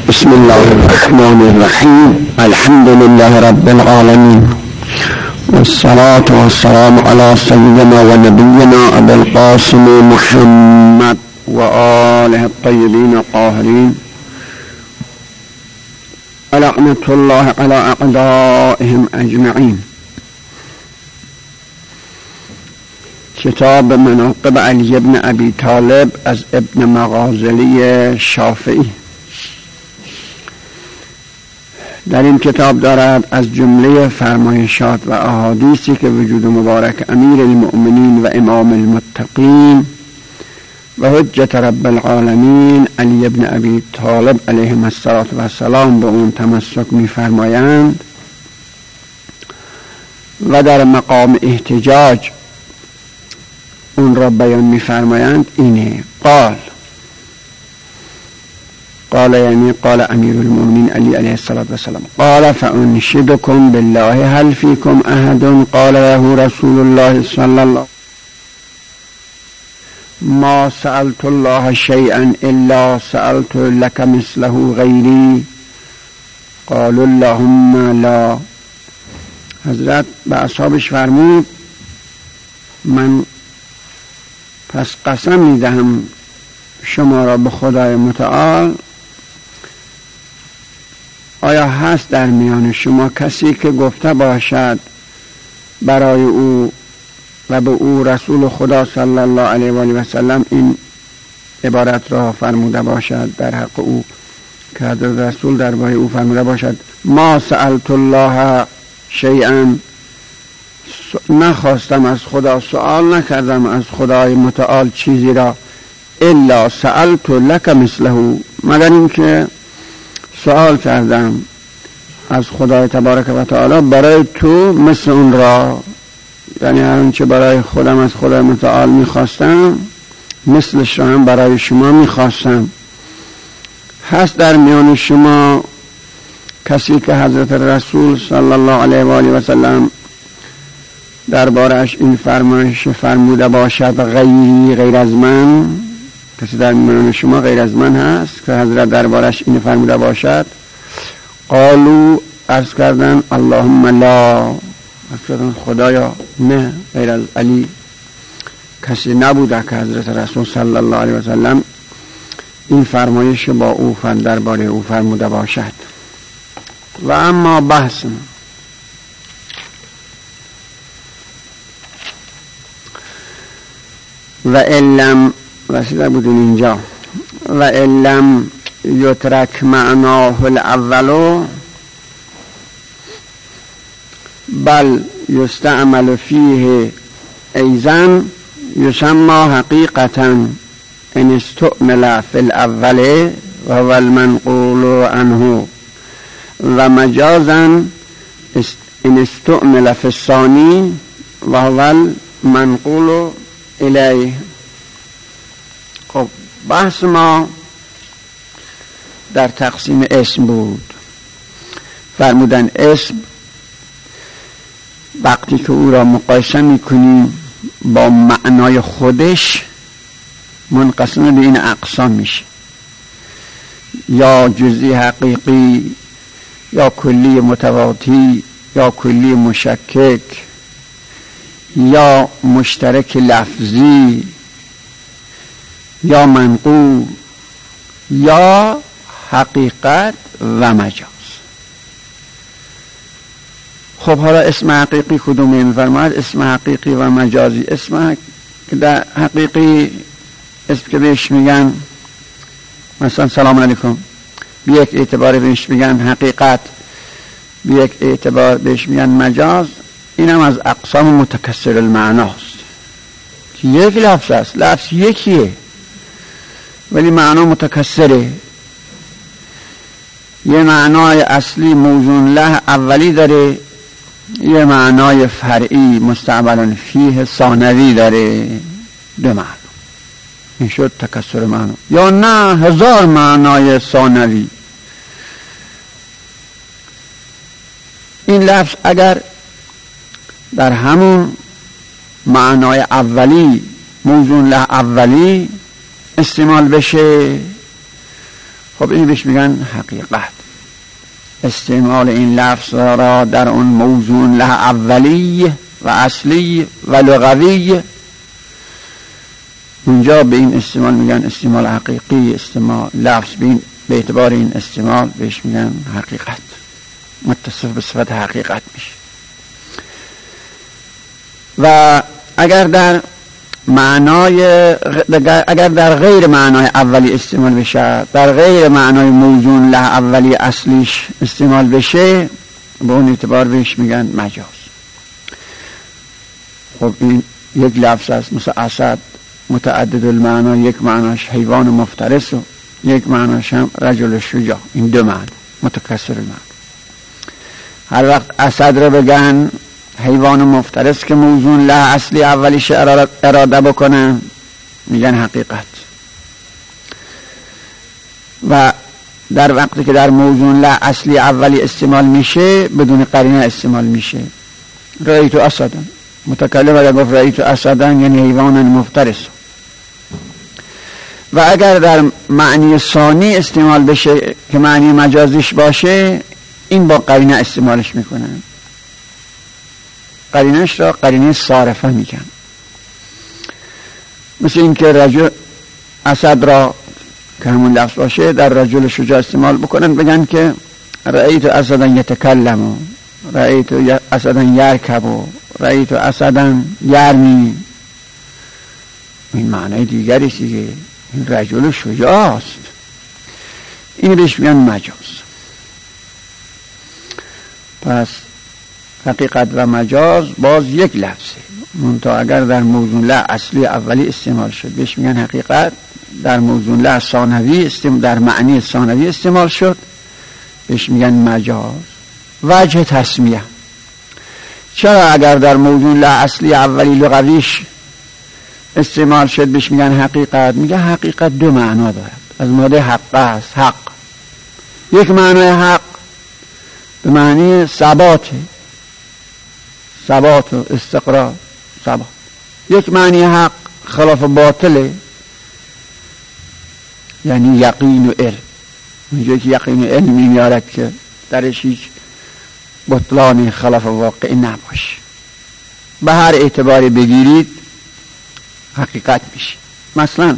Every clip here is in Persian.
بسم الله الرحمن الرحیم. الحمد لله رب العالمین والصلاة والسلام على سيدنا ونبينا ابي القاسم محمد وآله الطيبين الطاهرين ولعنة الله على أعدائهم أجمعين. کتاب مناقب علی ابن ابی طالب از ابن مغازلی شافعی. در این کتاب دارد از جمله فرمایشات و احادیثی که وجود مبارک امیر المؤمنین و امام المتقین و حجت رب العالمین علی ابن ابی طالب علیه السلام به اون تمسک می‌فرمایند و در مقام احتجاج اون را بیان می‌فرمایند. اینه قال یعنی قال امیر المؤمنین علی علیه السلام قال فانشدکم بالله هل فیکم احد قال له رسول الله صلی الله ما سألت الله شيئا الا سألت لك مثله غیری قال اللهم لا. حضرت به اصحابش فرمود من پس قسم میدهم شما را به خدای متعال، آیا هست در میان شما کسی که گفته باشد برای او و به او رسول خدا صلی الله علیه و آله و سلم این عبارت را فرموده باشد در حق او که حضرت رسول درباره او فرموده باشد ما سألت الله شیئا، نخواستم از خدا، سؤال نکردم از خدای متعال چیزی را، الا سألت لك مثله، مگر اینکه سؤال کردم از خدای تبارک و تعالی برای تو مثل اون را، یعنی هر اون چه برای خودم از خدای متعال میخواستم مثلش را هم برای شما میخواستم. هست در میان شما کسی که حضرت رسول صلی الله علیه و آله و سلم دربارش این فرمایش فرموده باشد غیر از من؟ کسی در میان شما غیر از من هست که حضرت دربارش این فرموده باشد؟ قالوا، عرض کردن اللهم لا، عرض کردن خدایا نه، غیر از علی کسی نبوده که حضرت رسول صلی الله علیه و سلم این فرمایش با او درباره او فرموده باشد. و اما بحث و علم رسیده بودیم اینجا، و علم یترک معناه الاول بل یستعمل فیه ایضا یسمى حقیقتا ان استعمل فی الاول و هو المنقول عنه و مجازا ان استعمل فی الثانی و هو المنقول الیه. خب بحث ما در تقسیم اسم بود. فرمودن اسم وقتی که او را مقایسه میکنیم با معنای خودش منقسم به این اقسام میشه، یا جزئی حقیقی، یا کلی متواتی، یا کلی مشکک، یا مشترک لفظی، یا منقول، یا حقیقت و مجاز. خب حالا اسم حقیقی کدومه؟ می‌فرماید اسم حقیقی و مجازی. اسم در حقیقی اسم که بهش میگن مثلا سلام علیکم، به یک اعتبار بهش میگن حقیقت، به یک اعتبار بهش میگن مجاز. این هم از اقسام متکثر المعناست که یک لفظ است، لفظ یکیه ولی معنا متکثره. یه معنای اصلی موزون له اولی داره، یه معنای فرعی مستعمل فیه ثانوی داره، دو معنا. این شد تکثر معنا. یا نه هزار معنای ثانوی. این لفظ اگر در همون معنای اولی موزون له اولی استعمال بشه خب این بهش میگن حقیقت. استعمال این لفظ را در اون موضوع له اولی و اصلی و لغوی، اونجا به این استعمال میگن استعمال حقیقی. استعمال لفظ به اعتبار این استعمال بهش میگن حقیقت، متصف به صفت حقیقت میشه. و اگر در غیر معنای اولی استعمال بشه، در غیر معنای موضوع له اولی اصلیش استعمال بشه، به اون اعتبار بهش میگن مجاز. خب این یک لفظ است، مثل اسد متعدد المعنا، یک معناش حیوان مفترس و یک معناش هم رجل شجاع، این دو معنی متکثر المعنا. هر وقت اسد رو بگن حیوان مفترس که موضوع له اصلی اولیش اراده بکنن، میگن حقیقت. و در وقتی که در موضوع له اصلی اولی استعمال میشه، بدون قرینه استعمال میشه. رأیت اسدا، متکلم اگر گفت رأیت اسدا یعنی حیوان مفترس. و اگر در معنی ثانی استعمال بشه که معنی مجازیش باشه، این با قرینه استعمالش میکنن. قرینش را قرینه صارفه میگن. مثل این که رجل اسد را که همون لفظ باشه در رجل شجاع استعمال بکنن، بگن که رأیت اسدا یتکلم، رأیت اسدا یرکب، رأیت اسدا یرمی. این معنی دیگری دیگه، این رجل شجاع است. این بهش میگن مجاز. پس حقیقت و مجاز باز یک لفظه، منتها اگر در موضوع له اصلی اولی استعمال شد بهش میگن حقیقت، در موضوع له ثانوی در معنی ثانوی استعمال شد بهش میگن مجاز. وجه تسمیه، چرا اگر در موضوع له اصلی اولی لغویش استعمال شد بهش میگن حقیقت؟ میگه حقیقت دو معنا دارد، از ماده حق است. حق یک معنای حق به معنی ثبات و استقرار، ثبات. یک معنی حق خلاف باطله، یعنی یقین و علم. اونجا که یقین و علمی میارد که درش هیچ بطلان خلاف واقع نباشه. به هر اعتباری بگیرید حقیقت میشه. مثلا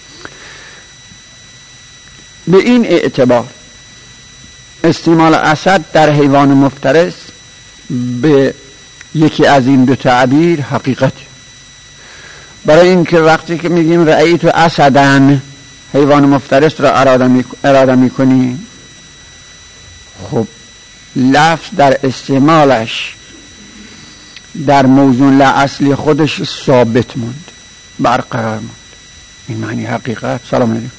به این اعتبار استعمال اسد در حیوان مفترس به یکی از این دو تعبیر حقیقت. برای اینکه وقتی که میگیم رأیت اسدن، حیوان مفترس را اراده میکنیم، خب لفظ در استعمالش در موضوع له اصلی خودش ثابت موند، برقرار موند. این معنی حقیقت. سلام علیکم.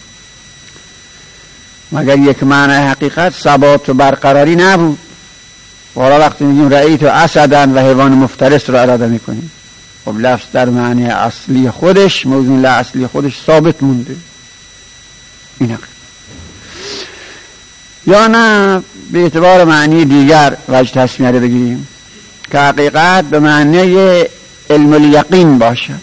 مگر یک معنی حقیقت ثبات و برقراری نبود؟ حالا وقتی میگیم رأیت اسدن و حیوان مفترس رو اراده میکنیم، خب لفظ در معنی اصلی خودش، موضوع له اصلی خودش ثابت مونده. این حقیقت. یا نه به اعتبار معنی دیگر وجه تسمیه رو بگیریم که حقیقت به معنی علم الیقین باشد.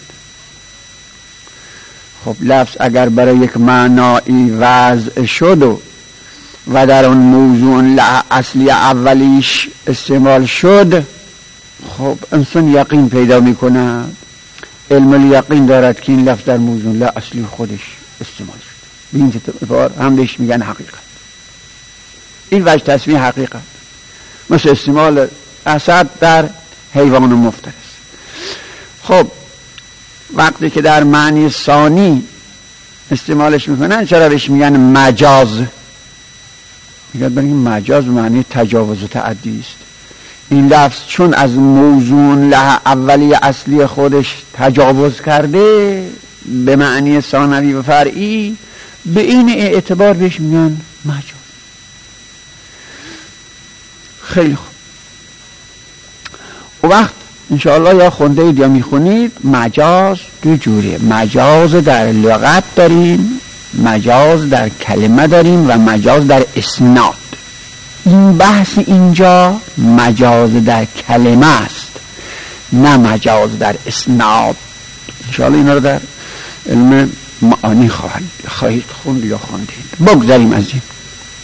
خب لفظ اگر برای یک معنایی وضع شد و در اون موضوع له اصلی اولیش استعمال شد، خب انسان یقین پیدا میکنه، علم الیقین دارد که این لفظ در موضوع له اصلی خودش استعمال شد. به این اعتبار هم بهش میگن حقیقت. این وجه تسمیه حقیقت، مثل استعمال اسد در حیوان مفترس. خب وقتی که در معنی ثانی استعمالش میکنن، چرا بهش میگن مجاز؟ میگن برای مجاز معنی تجاوز و تعدی است. این لفظ چون از موضوع له اولی اصلی خودش تجاوز کرده به معنی ثانوی و فرعی، به این اعتبار بهش میگن مجاز. خیلی خوب. و وقت انشاءالله یا خونده اید یا میخونید، مجاز دو جوره. مجاز در لغت داریم، مجاز در کلمه داریم و مجاز در اسناد. این بحث اینجا مجاز در کلمه است، نه مجاز در اسناد. انشاءالله اینا رو در علم معانی خواهید خوند یا خوندید. بگذاریم از این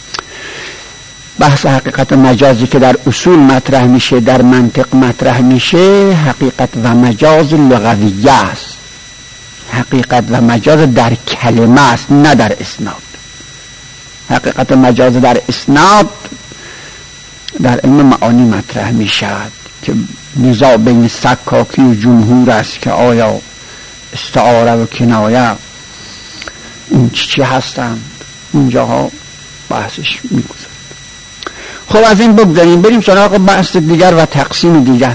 بحث حقیقت و مجازی که در اصول مطرح میشه، در منطق مطرح میشه. حقیقت و مجاز لغویه است. حقیقت و مجاز در کلمه است، نه در اسناد. حقیقت و مجاز در اسناد در علم معانی مطرح میشد که نزاع بین سکاکی و جمهور است که آیا استعاره و کنایه این چی هستند. اونجاها بحثش میگذارد. خب از این بگذاریم، بریم سراغ بحث دیگر و تقسیم دیگر.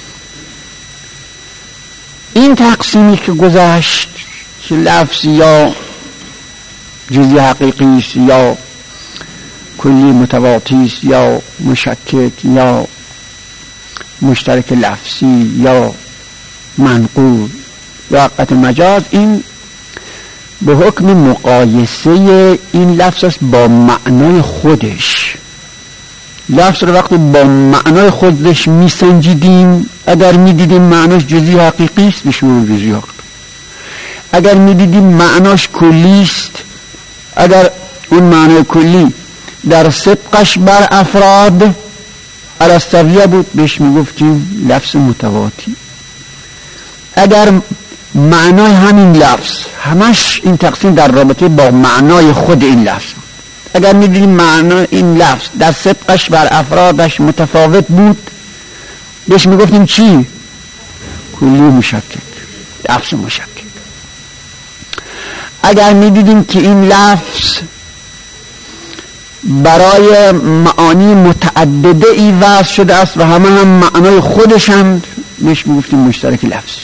این تقسیمی که گذشت که لفظ یا جزئی حقیقی است یا کلی متواتی است یا مشکک یا مشترک لفظی یا منقول یا حقیقت مجاز، این به حکم مقایسه این لفظ است با معنای خودش. لفظ رو وقتی با معنای خودش میسنجیدیم، اگر میدیدیم معناش جزئی حقیقی است بشون جزئی حقیقی، اگر میدیدیم معناش کلی است، اگر اون معنای کلی در سبقش بر افراد الستویه بود بهش میگفتیم لفظ متواتی. اگر معنای همین لفظ همش این تقسیم در رابطه با معنای خود این لفظ بود، اگر میدیدیم معنای این لفظ در سبقش بر افرادش متفاوت بود بهش میگفتیم چی؟ کلی مشکک، لفظ مشکک. اگر میدیدیم که این لفظ برای معانی متعدده ای وضع شده است و همه هم معنای خودشند بهش میگفتیم مشترک لفظی.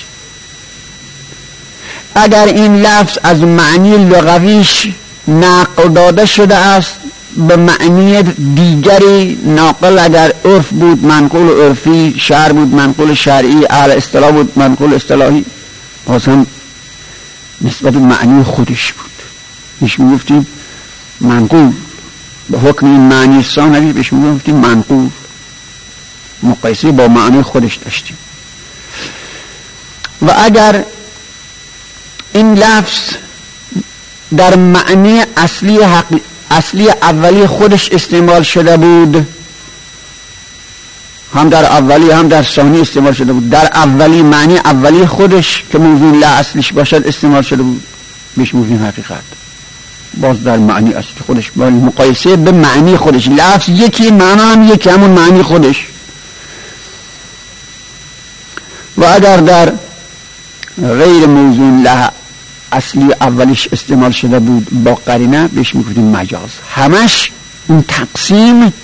اگر این لفظ از معنی لغویش نقل داده شده است به معنی دیگری ناقل، اگر عرف بود منقول عرفی، شرع بود منقول شرعی، اهل اصطلاح بود منقول اصطلاحی، باز هم نسبت معنی خودش بود بهش میگفتیم منقول. به حکم این معنی ثانوی بهش میگفتیم منقول، مقایسه با معنی خودش داشتیم. و اگر این لفظ در معنی اصلی اولی خودش استعمال شده بود، هم در اولی هم در ثانی استعمال شده بود، در اولی معنی اولی خودش که موضوع لا اصلیش باشد استعمال شده بود بهش میگفتیم حقیقت. باز در معنی اصلی خودش با مقایسه به معنی خودش، لفظ یکی معنا هم یکی، همون معنی خودش. و اگر در غیر موضوع لا اصلی اولیش استعمال شده بود با قرینه بهش میگفتیم مجاز. همش این تقسیم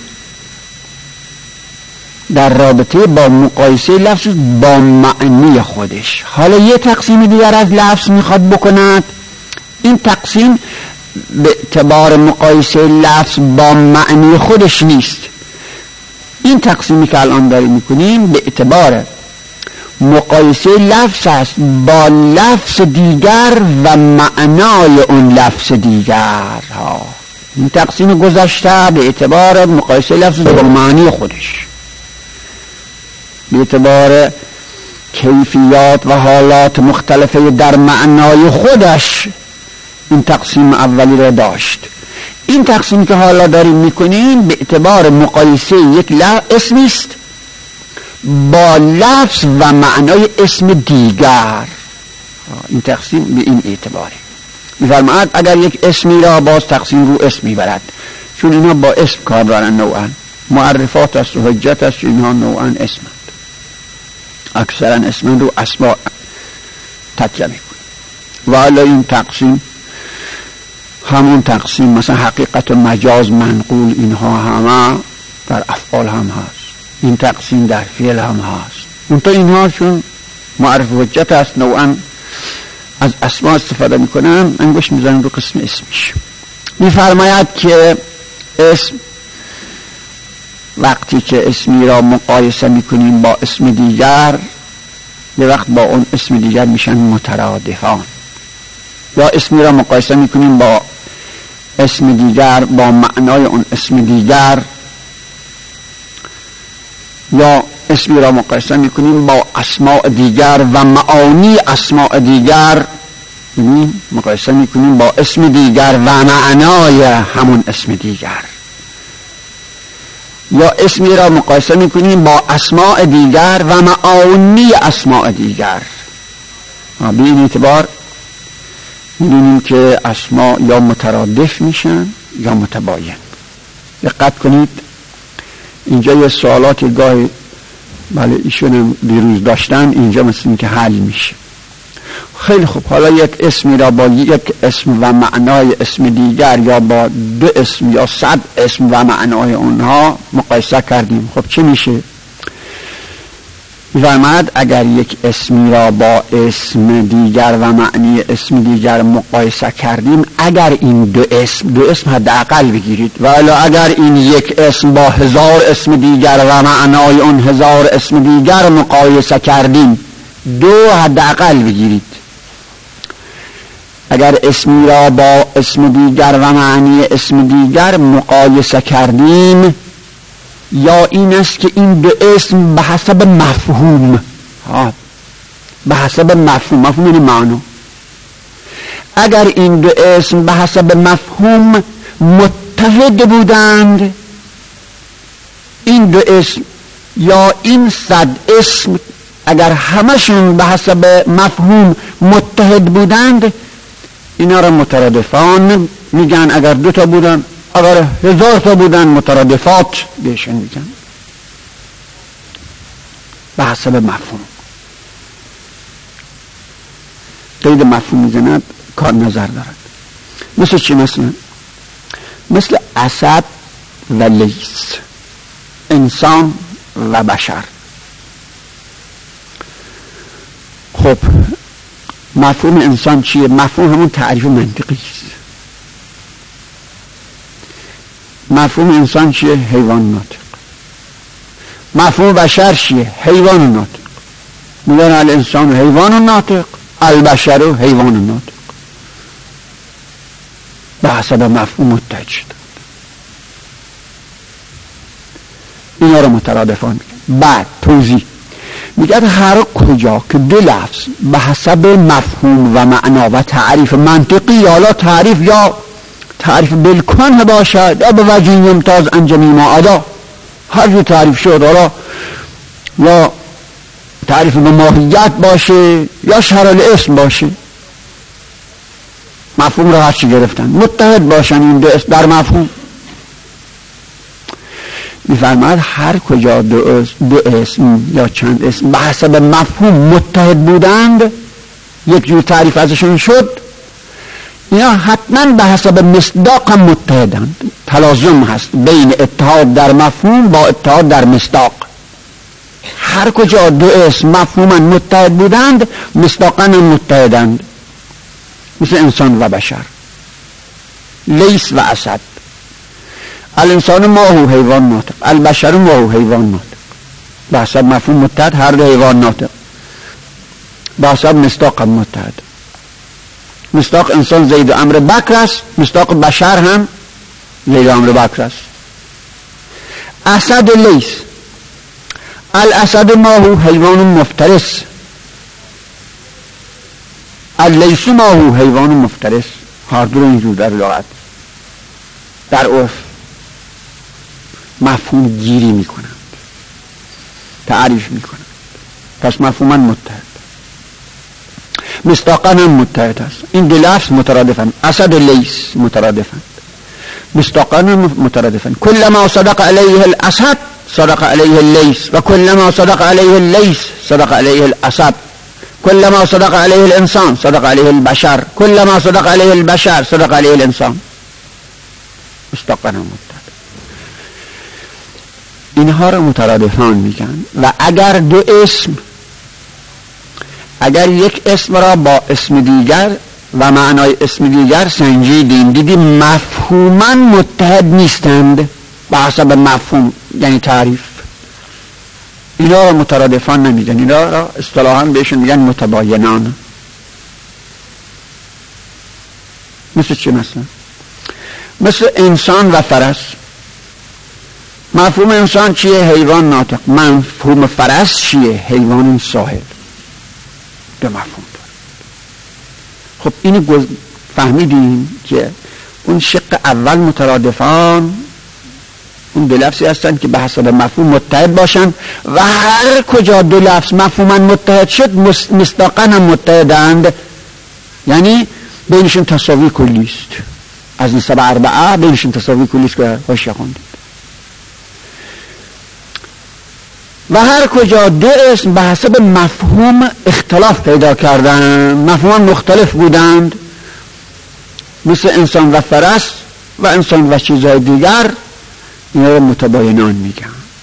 در رابطه با مقایسه لفظ با معنی خودش. حالا یه تقسیم دیگر از لفظ میخواد بکند. این تقسیم به اعتبار مقایسه لفظ با معنی خودش نیست. این تقسیمی که الان داریم میکنیم به اعتبار مقایسه لفظ است با لفظ دیگر و معنای اون لفظ دیگر. این تقسیم گذشته به اعتبار مقایسه لفظ با معنی خودش، به اعتبار کیفیات و حالات مختلفه در معنای خودش این تقسیم اولی را داشت. این تقسیم که حالا داریم میکنیم به اعتبار مقایسه یک اسمی است با لفظ و معنای اسم دیگر. این تقسیم به این اعتباره. می‌فرماید اگر یک اسمی را باز تقسیم رو اسم میبرد، چون اینا با اسم کار دارن، نوعا معرفات است و حجت است، اینها نوعا اسمند، اکثرا اسمند رو اسماء تکیه میکنه. و حالا این تقسیم همون تقسیم مثلا حقیقت و مجاز منقول اینها همه در افعال هم هست، این تقسیم در فعل هم هست. اونطور اینها چون معرف حجت است نوعا از اسماء استفاده میکنن، انگشت میزنن رو قسم اسمش. میفرماید که اسم وقتی که اسمی را مقایسه میکنیم با اسم دیگر، یه وقت با اون اسم دیگر میشن مترادفان، یا اسمی را مقایسه میکنیم با اسم دیگر با معنای اون اسم دیگر، یا اسمی را مقایسه میکنیم با اسماء دیگر و معانی اسماء دیگر، یعنی مقایسه میکنیم با اسم دیگر و معنای همون اسم دیگر، یا اسمی را مقایسه میکنیم با اسماء دیگر و معانی اسماء دیگر. به این اعتبار میدونیم که اسماء یا مترادف میشن یا متباین. دقت کنید اینجا یه سوالاتی گاهی بله ایشون دیروز داشتن، اینجا مثل این که حل میشه. خیلی خوب، حالا یک اسمی را با یک اسم و معنای اسم دیگر یا با دو اسم یا 100 اسم و معنای اونها مقایسه کردیم. خب چه میشه؟ فرمود اگر یک اسمی را با اسم دیگر و معنی اسم دیگر مقایسه کردیم، اگر این دو اسم حداقل بگیرید، ولی اگر این یک اسم با 1000 اسم دیگر و معنای اون 1000 اسم دیگر مقایسه کردیم، 2 حداقل بگیرید. اگر اسمی را با اسم دیگر و معنی اسم دیگر مقایسه کردیم، یا این است که این دو اسم به حسب مفهوم، به حسب مفهوم یعنی معنا، اگر این دو اسم به حسب مفهوم متحد بودند، این دو اسم یا این 100 اسم اگر همشون به حسب مفهوم متحد بودند، اینا را مترادفان میگن. اگر 2 تا بودن، اگر 1000 تا بودن، مترادفات بهشون میگن، به حسب مفهوم. قید مفهوم میزند کار نظر دارد. مثل چی؟ مثل اسد و لیس، انسان و بشر. خب مفهوم انسان چیه؟ مفهوم همون تعریف منطقی است. مفهوم انسان چیه؟ حیوان ناطق. مفهوم بشر چیه؟ حیوان ناطق. میگن الانسان حیوان ناطق، البشر حیوان ناطق. به حسب مفهوم متحد شد. اینا رو مترادفان میگن. بعد توضیح میگه هر کجا که دو لفظ به حسب مفهوم و معنا و تعریف منطقی، حالا تعریف یا تعریف بالکن باشد یا به وجه یمتاز عن جمیع ما عدا، هر جو تعریف شد، حالا یا تعریف به ماهیت باشه یا شرح الاسم باشه، مفهوم را هرچی گرفتن، متحد باشن این دو اسم در مفهوم. میفرماید هر کجا دو اسم یا چند اسم به حسب مفهوم متحد بودند، یک جور تعریف ازشون شد، اینا حتما به حسب مصداق هم متحدند. تلازم هست بین اتحاد در مفهوم با اتحاد در مصداق. هر کجا دو اسم مفهوما متحد بودند، مصداقا هم متحدند. مثل انسان و بشر، لیس و اسد. الانسان ما هو حیوان ناطق، البشر ما هو حیوان ناطق. به حسب مفهوم متحد، هر دو حیوان ناطق. به حسب مصداق هم متحد. مصداق انسان زید و امر بکر است، مصداق بشر هم زید و امر بکر است. اسد لیس، الاسد ما هو حیوان مفترس، اللیس ما هو حیوان مفترس. هر دو اینجور در لغت در عرف مفهوم گیری میکنند، تعریف میکنند، پس مفهوما متحد، مصداقا هم متحد است. این دو لفظ مترادفند، اسد و لیس مترادفند، مصداقا هم مترادفند. كلما صدق علیه الاسد صدق علیه اللیس، و كلما صدق علیه اللیس صدق علیه الاسد. كلما صدق علیه الانسان صدق علیه البشر، كلما صدق علیه البشر صدق علیه الانسان. مصداقا هم متحد. اینها رو مترادفان میگن. و اگر یک اسم را با اسم دیگر و معنای اسم دیگر سنجیدیم، دیدیم مفهوما متحد نیستند به حسب مفهوم یعنی تعریف، اینا را مترادفان نمیگن، اینا را اصطلاحاً بهشون میگن متباینان. مثل چی؟ مثل انسان و فرس. مفهوم انسان چیه؟ حیوان ناطق. مفهوم فرس چیه؟ حیوان صاحب. دو مفهوم داره. خب اینو فهمیدیم که اون شق اول مترادفان اون دو لفظی هستن که به حسب مفهوم متحد باشن و هر کجا دو لفظ مفهوما متحد شد مصداقا هم متحدند، یعنی بینشون تساوی کلی است. از نسب اربعه بینشون تساوی کلی است که حاشیه خوندید. و هر کجا دو اسم به حسب مفهوم اختلاف پیدا کردند، مفهوم مختلف بودند، مثل انسان و فرس و انسان و چیزهای دیگر، اینا رو متباینان میگن.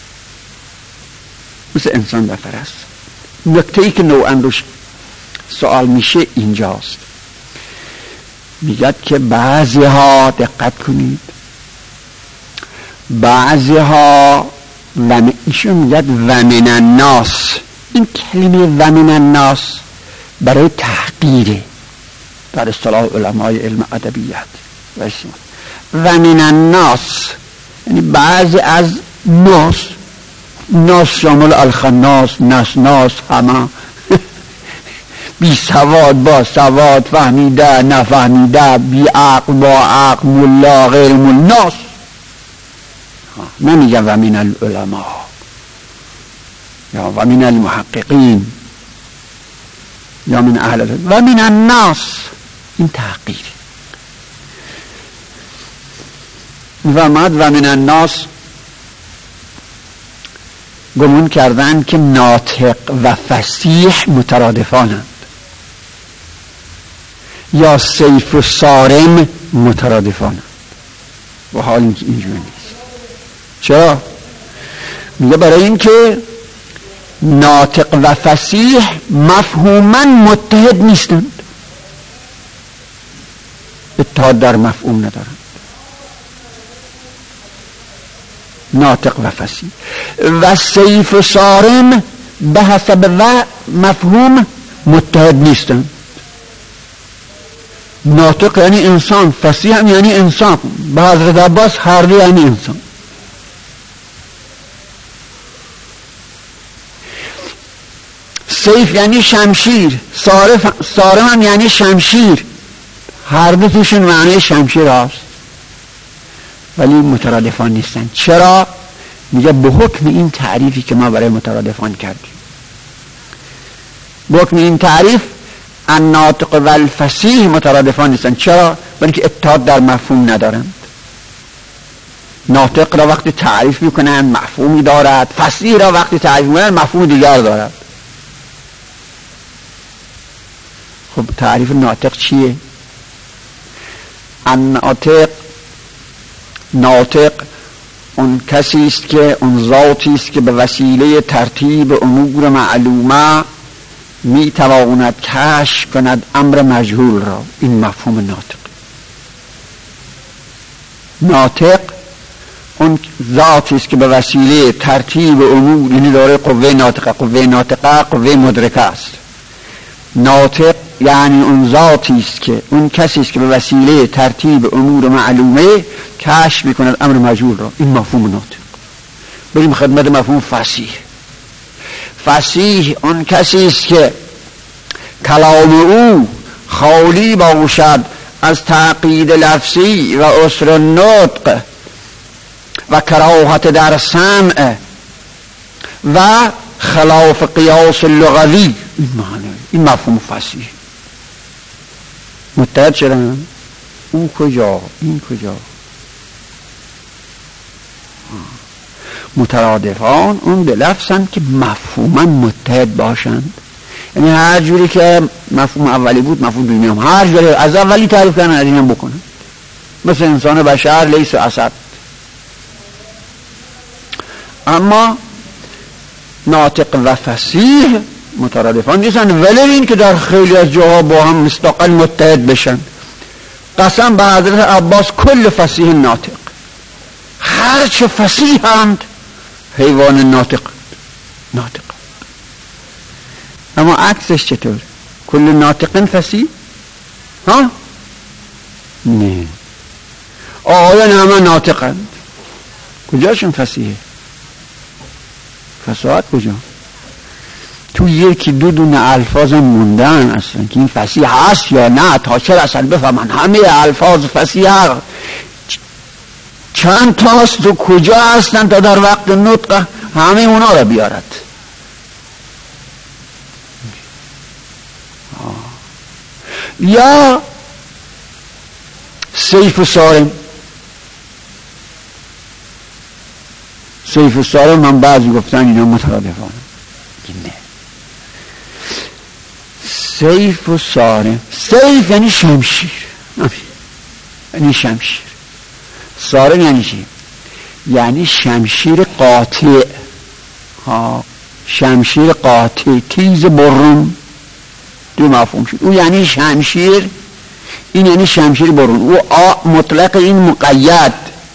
مثل انسان و فرس. نکته‌ای که نوعاً روش سوال میشه اینجاست، میگد که بعضی ها، دقت کنید، بعضی ها ایشون میگد و من الناس، این کلمه و من الناس برای تحقیره در اصطلاح علمای علم ادبیات. و من الناس یعنی بعضی از ناس، ناس شامل الخناس، ناس همه، بی سواد با سواد، فهمیده نفهمیده، بی عقل با عقل، ملا غیر ملا، نمیگه و من العلماء یا و من المحققین یا من اهل و من الناس. این تحقیر و من الناس گمون کردن که ناطق و فصیح مترادفانند یا سیف و صارم مترادفانند، و حال اینجوری نیست. چرا؟ میگه برای اینکه ناطق و فصیح مفهوما متحد نیستند، اتحاد در مفهوم ندارند. ناطق و فصیح و سیف و صارم به حسب و مفهوم متحد نیستند. ناطق یعنی انسان، فصیح هم یعنی انسان، به حضرت عباس هر دو یعنی انسان. سیف یعنی شمشیر، صارم هم یعنی شمشیر، هر دو توشون معنی شمشیر هست، ولی مترادفان نیستن. چرا؟ میگه به حکم این تعریفی که ما برای مترادفان کردیم، به حکم این تعریف الناطق و الفصیح مترادفان نیستن. چرا؟ برای که اتحاد در مفهوم ندارند. ناطق را وقتی تعریف میکنن مفهومی دارد، فصیح را وقتی تعریف میکنن مفهوم دیگر دارد. خب تعریف ناطق چیه؟ ناطق اون کسی است که، اون ذاتی است که به وسیله ترتیب امور معلومه میتواند کشف کند امر مجهول را. این مفهوم ناطق. ناطق اون ذاتی است که به وسیله ترتیب امور، یعنی داره قوه ناطقه، قوه مدرکه است. ناطق یعنی اون ذاتی است که، اون کسی است که به وسیله ترتیب امور معلومه کشف میکند امر مجهول را. این مفهوم ناطق. بریم خدمت مفهوم فصیح. فصیح اون کسی است که کلام او خالی باشد از تعقید لفظی و عسر النطق و کراهت در سمع و خلاف قیاس لغوی. این معنی، این مفهوم فصیح. متحد شدن. اون کجا؟ این کجا؟ مترادفان اون به لفظن که مفهوما متحد باشند، یعنی هر جوری که مفهوم اولی بود مفهوم دومی هم هر جوری از اولی تعریف کردن از اینم بکنن. مثل انسان بشر لیس اسد. اما ناطق و فصیح مترادفان نیستن، ولی این که در خیلی از جاها با هم مستقل متحد بشن. قسم به حضرت عباس کل فصیح ناطق، هر چه فصیحند حیوان ناطق. اما عکسش چطور؟ کل ناطقن فصیح؟ ها؟ نه، آیان همه ناطقند. کجاشون فصیحه؟ فصاحت کجا؟ تو یکی دو دونه الفاظ موندن اصلا که این فصیح هست یا نه، تا چه رسد بفهمن همه الفاظ فصیح چند تاست و کجا هستن تا در وقت نطق همه اونا را بیارد. یا سیف و صارم. سیف و صارم من بعضی گفتن اینا مترادفانه، نه. سیف و صارم، سیف یعنی شمشیر، یعنی شمشیر. صارم یعنی چی؟ یعنی شمشیر قاطع. شمشیر قاطع، تیز برون، دو مفهوم شد. او یعنی شمشیر، این یعنی شمشیر برون. او مطلق، این مقید.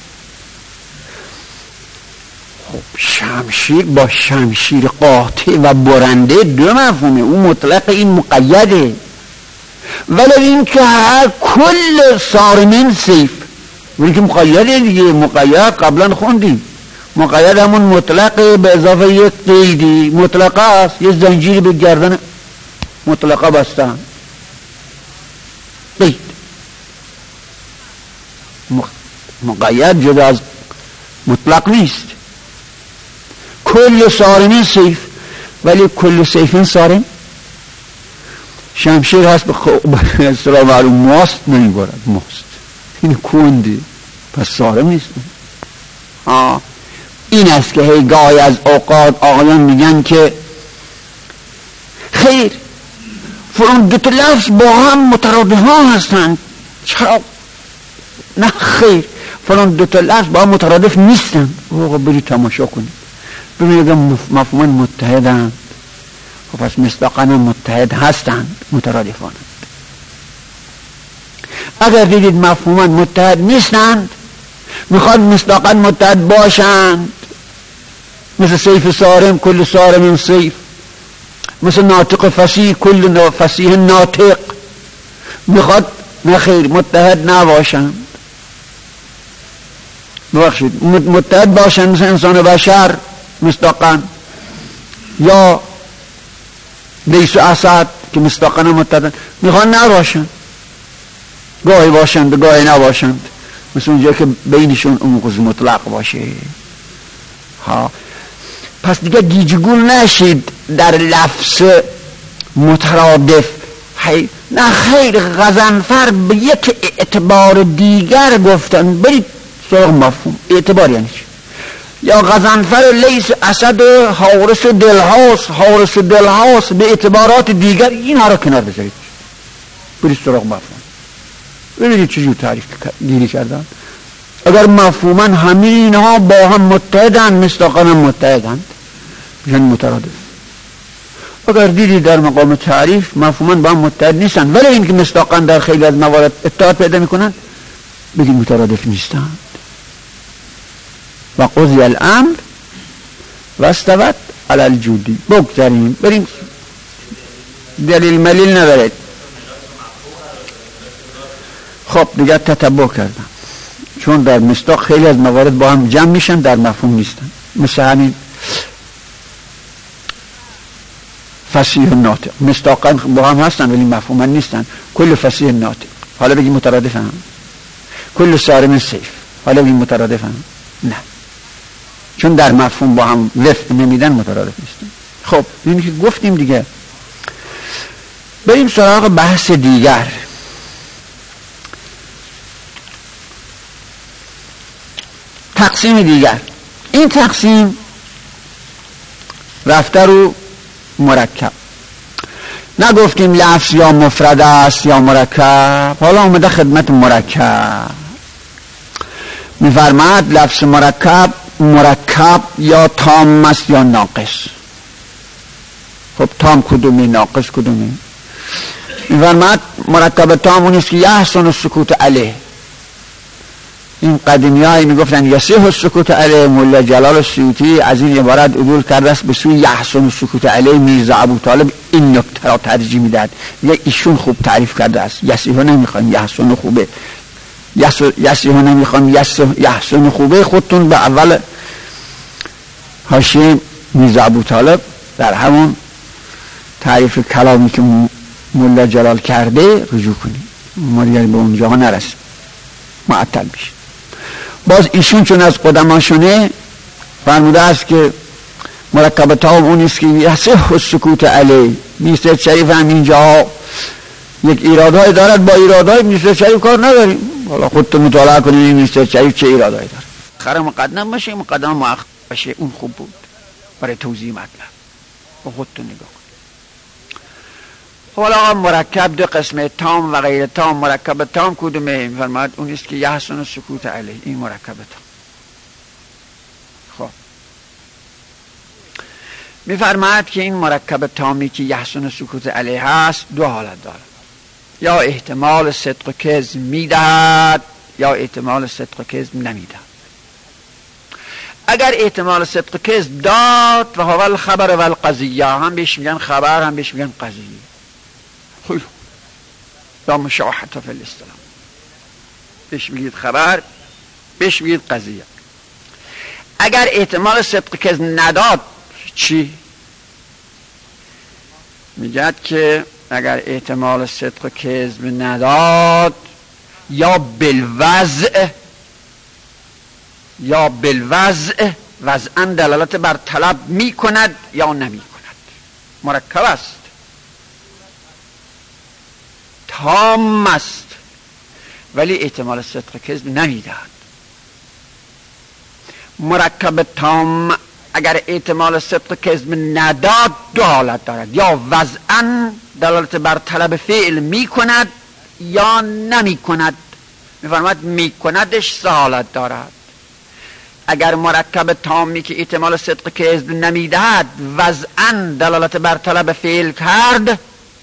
خب شمشیر با شمشیر قاطع و برنده دو مفهومه. او مطلق، این مقیده. ولی این که کل صارمین سیف، ولی که مقیده دیگه. مقید قبلا خوندیم، مقید همون مطلق به اضافه یک قیدی. مطلقه است، یه زنجیری به گردن مطلقه بستن، قید. مقید جدا از مطلق نیست. کل صارمین سیف، ولی کل سیفین صارم. شمشیر هست به اصطلاح معلوم ماست نمیبارد، ماست این کنده، پس صارم نیست. این است که هی گاهی از اوقات آقایان میگن که خیر فلان دو تا لفظ با هم مترادف ها هستند. چرا؟ نه خیر، فلان دو تا لفظ با هم مترادف نیستند. آقا برید تماشا کنید ببینید مفهوم متحدند. خب پس مصداقاً متحد هستند، مترادفانند. اگر دیدید مفهوما متحد نیستند، میخواد مصداقاً متحد باشند، مثل سیف صارم، کل صارم سیف، مثل ناطق فصیح، کل فصیح ناطق، میخواد نخیر متحد نباشند. ببخشید متحد باشند مثل انسان و بشر مصداقاً، یا لیس و اسد که مصداقاً متحد، میخوان نباشند، گاهی باشند گاهی نباشند، مثل اونجا که بینشون اون مطلق باشه. پس دیگه گیجگول نشید در لفظ مترادف. نه خیر، غضنفر به یک اعتبار دیگر گفتن، برید سراغ مفهوم. اعتبار یعنی چی؟ یا غضنفر لیس اسد حارس دلهاس، حارس دلهاس به اعتبارات دیگر، اینها را کنار بذارید، برید سراغ مفهوم. ببینید چجور تعریف گیری کردن. اگر مفهوما همه اینها با هم متحدند، مصداقاً هم متحدند، میشن مترادف. اگر دیدی در مقام تعریف مفهوما با هم متحد نیستند، ولی اینکه مصداقاً در خیلی از موارد اتحاد پیدا میکنند، بگید مترادف نیستند. و قضی الامر و استوت علی الجودی. بگذاریم بریم، دلیل ملیل ندارید. خب دیگه تتبع کردم، چون در مصداق خیلی از موارد با هم جمع میشن، در مفهوم نیستن. مثل همین فصیح ناطق، مصداقا با هم هستن ولی مفهوما نیستن. کل فصیح ناطق، حالا بگیم مترادف هم. کل صارم سیف، حالا بگیم مترادف هم. نه، چون در مفهوم با هم وفق نمیدن، مترادف نیستن. خب اینی که گفتیم دیگه. بریم سراغ بحث دیگر. تقسیم دیگر. این تقسیم رفته رو مرکب. نگفتیم لفظ یا مفرد است یا مرکب، حالا اومده خدمت مرکب. میفرماد لفظ مرکب، مرکب یا تام است یا ناقص. خب تام کدومی، ناقص کدومی؟ میفرماد مرکب تام اونیست که یحسن السکوت علیه. این قدیمی هایی میگفتن یصح السکوت علیه. مولا جلال السیوطی از این عبارت عدول کرده است به سوی یحسن السکوت علیه. میرزا ابوطالب این نکته را ترجیح میداد، میگه ایشون خوب تعریف کرده است. یصح نمیخوان، یحسن خوبه. یصح نمیخوان، یحسن خوبه. خودتون به اول حاشیه میرزا ابوطالب در همون تعریف کلامی که مولا جلال کرده رجوع کنید، ما دیگر به اونجا نرسیم، معطل میشه. باز ایشون چون از قدماشونه فرموده است که مرکب تام اون است که یصح السکوت علیه. میستر شریف هم اینجا یک ایرادهای دارد، با ایرادهای میستر شریف کار نداریم، حالا خودتون مطالعه کنید میستر شریف چه ایرادهایی داره. خر مقدم باشه، مقدم مؤخر باشه، اون خوب بود برای توضیح مطلب. با خودتون نگاه کنید. حالا مرکب دو قسمه، تام و غیر تام. مرکب تام کدومه؟ میفرماید اون است که یحسن السکوت علیه، این مرکب تام. خب میفرماید که این مرکب تامی که یحسن السکوت علیه هست دو حالت داره، یا احتمال صدق و کذب میدهد یا احتمال صدق و کذب نمیدهد. اگر احتمال صدق و کذب داد و هو الخبر و القضیه، هم بهش میگن خبر هم بهش میگن قضیه، خیلی یا مشاحت فی الاصطلاح، بهش میگید خبر بهش میگید قضیه. اگر احتمال صدق و کذب نداد چی؟ میگد که اگر احتمال صدق و کذب نداد یا بالوضع وضعاً دلالت بر طلب می کند یا نمی کند. مرکب است، تام است، ولی احتمال صدق و کذب نمی دهد. مرکب تام اگر احتمال صدق و کذب نداد دو حالت دارد، یا وضعاً دلالت بر طلب فعل می کند یا نمی کند. می‌فرماید می کندش سه حالت دارد. اگر مرکب تامی که احتمال صدق و کذب نمی دهد وضعاً دلالت بر طلب فعل کرد،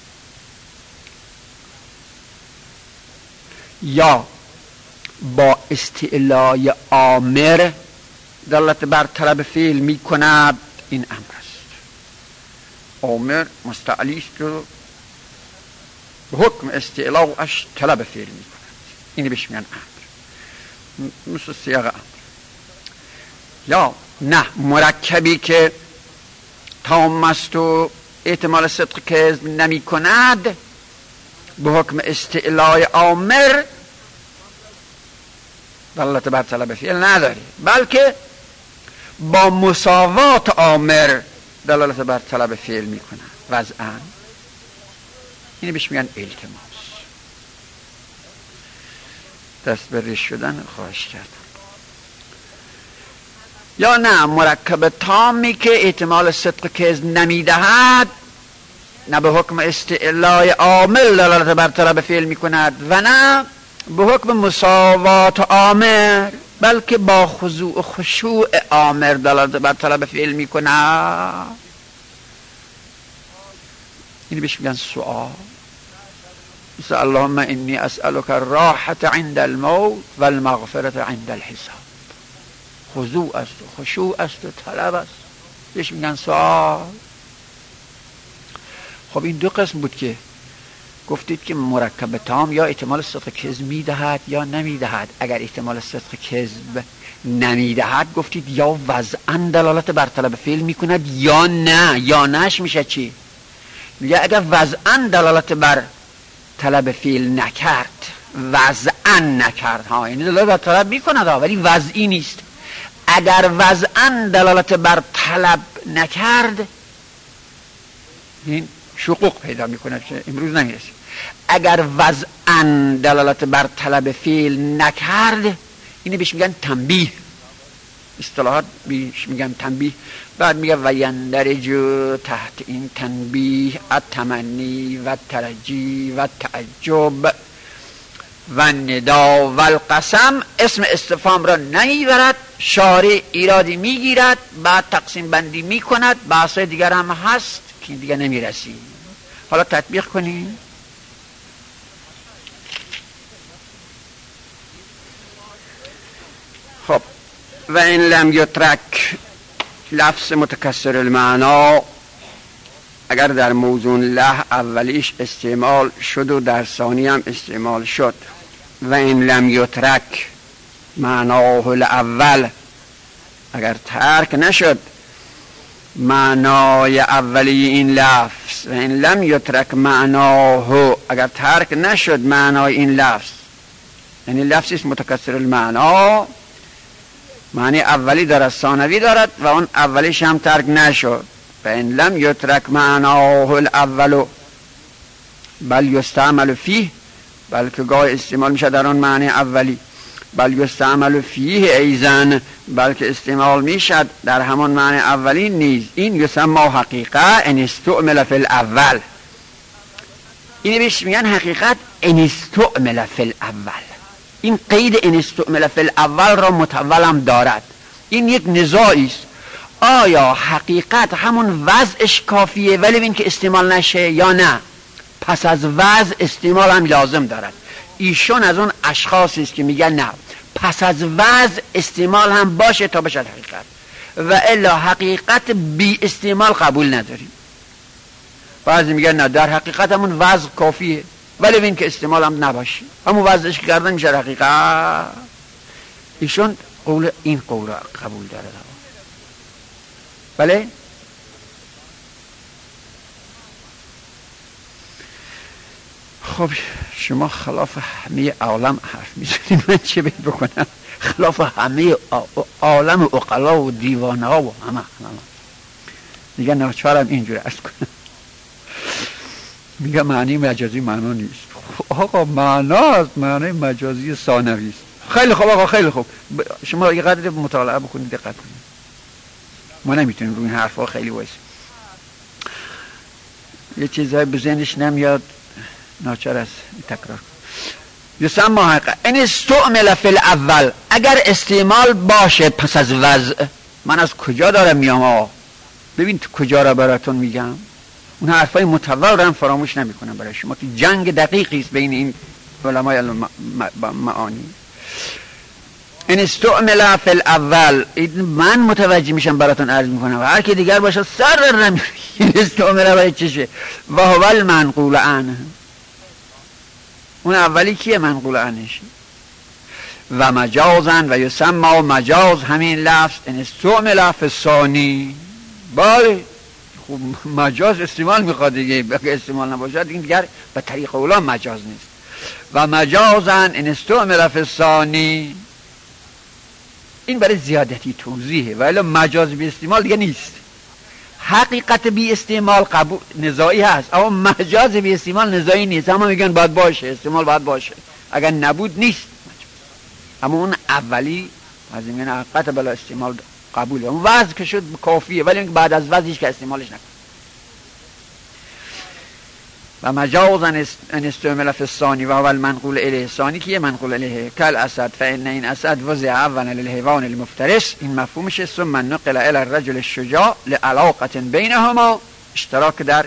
یا با استعلای آمر دلالت بر طلب فعل می کند، این امر است. آمر مستعلی است که به حکم استعلاش طلب فعل می کند، اینی بهش میگن امر، مثل سیاق امر. یا نه، مرکبی که تام است و احتمال صدق کذب نمی کند به حکم استعلای آمر دلالت بر طلب فعل نداره، بلکه با مساوات آمر دلالت بر طلب فعل می کند وضعاً. اینی بهش میگن التماس. دست به ریش شدن خواهش کردم. یا نه، مرکب تامی که احتمال صدق کذب نمیدهد نه به حکم استعلای عامل دلالت بر طلب فعل می کند و نه به حکم مساوات آمر، بلکه با خضوع و خشوع آمر دلالت بر طلب فعل می کند. این بهش میگن سؤال. مثل اللهم انی اسألک الراحة عند الموت والمغفرة عند الحساب. خضوع است و خشوع است و طلب است، بهش میگن سؤال. خب این دو قسم بود که گفتید که مرکب تام یا احتمال صدق کذب میدهد یا نمیدهد. اگر احتمال صدق کذب نمیدهد گفتید یا وضعاً دلالت بر طلب فعل میکند یا نه. یا نهش میشه چی؟ میگه اگر وضعاً دلالت بر طلب فعل نکرد، وضعاً نکرد ها، یعنی دلالت بر طلب میکند ولی وضعی نیست. اگر وضعاً دلالت بر طلب نکرد این شقوق پیدا میکنه که امروز نمیرسیم. اگر وضعاً دلالت بر طلب فعل نکرد اینه بهش میگن تنبیه. اصطلاحات بهش میگن تنبیه. بعد میگه و یندرج تحت این تنبیه التمنی و ترجی و تعجب و ندا و القسم. اسم استفهام را نمیبرد، شارع ایرادی میگیرد، بعد تقسیم بندی میکند. بحثای دیگر هم هست که دیگه نمیرسیم. حالا تطبیق کنیم. خب و این لم یترک لفظ متکسر المعنا اگر در موضوع له اولیش استعمال شد و در ثانی هم استعمال شد، و این لم یترک معناه الاول اگر ترک نشد معنای اولی این لفظ و این لم یترک معناه، اگر ترک نشد معنای این لفظ، یعنی لفظی است متکثر المعنا، معنی اولی دارد ثانوی دارد و اون اولیش هم ترک نشد. و این لم یترک معناه الاول بل یستعمل فیه، بلکه گاه استعمال میشه در اون معنی اولی، بل یستعمل فیه ایزن، بلکه استعمال میشد در همون معنی اولی نیز. این یسمى حقیقه ان استعمل فی الاول، اینه بهش میگن حقیقت ان استعمل فی الاول. این قید ان استعمل فی الاول را متولم دارد. این یک نزاعی است، آیا حقیقت همون وضعش کافیه ولی این که استعمال نشه یا نه پس از وضع استعمال هم لازم دارد. ایشون از اون اشخاصی است که میگن نه، پس از وضع استعمال هم باشه تا بشه حقیقت، و الا حقیقت بی استعمال قبول نداریم. بعضی میگن نه، در حقیقت همون وضع کافیه ولی این که استعمال هم نباشه، همون وضعش که کردن میشه حقیقت. ایشون این قول را قبول داره. بله خب شما خلاف همه عالم حرف میزنید، من چه باید بکنم؟ خلاف همه عالم عقلا و دیوانه ها و همه دیگه ناچارم اینجور عرض کنم. میگه معنی مجازی معنا نیست. آقا معناست، معنی مجازی ثانوی است. خیلی خوب آقا، خیلی خوب، شما یه قدر مطالعه بکنید، دقت کنید. ما نمیتونیم روی این حرفا خیلی وایسیم. یه چیزایی به ذهنش نمیاد ناچار است تکرار. یسمى حقیقه ان استعمل فی الاول، اگر استعمال باشه پس از وضع. من از کجا دارم میام؟ ببین تو کجا را براتون میگم. اون حرفای متول رو هم فراموش نمیکنم برای شما که جنگ دقیقی است بین این علمای معانی. ان استعمل فی الاول، من متوجه میشم براتون عرض میکنم، هر کی دیگر باشه سر نمیره. استعمل برای چشه؟ و هو المنقول عنه، اون اولی کیه؟ منقول عنهش. و مجازن و یسمى مجاز، همین لفظ ان استعمل فی الثانی. بله خب مجاز استعمال میخواد دیگه، اگه استعمال نباشه این دیگر به طریق اولا مجاز نیست. و مجازن ان استعمل فی الثانی، این برای زیادتی توضیحه، ولی مجاز بی استعمال دیگه نیست. حقیقت بی استعمال قبول نزاعی هست، اما مجاز بی استعمال نزاعی نیست. اما میگن باید باشه، استعمال باید باشه، اگر نبود نیست. اما اون اولی از میگن حقیقت بلا استعمال قبوله، اون وضع که شد کافیه، ولی بعد از وضعش که استعمالش نکن. و مجازا ان استعمل فی الثانی و هو المنقول الیه. ثانی کیه؟ منقول الیه. کل اسد، فان این اسد وضع اولا للحیوان المفترس، این مفهومشه. ثم نقل الی الرجل الشجاع لعلاقه بینهما، اشتراک در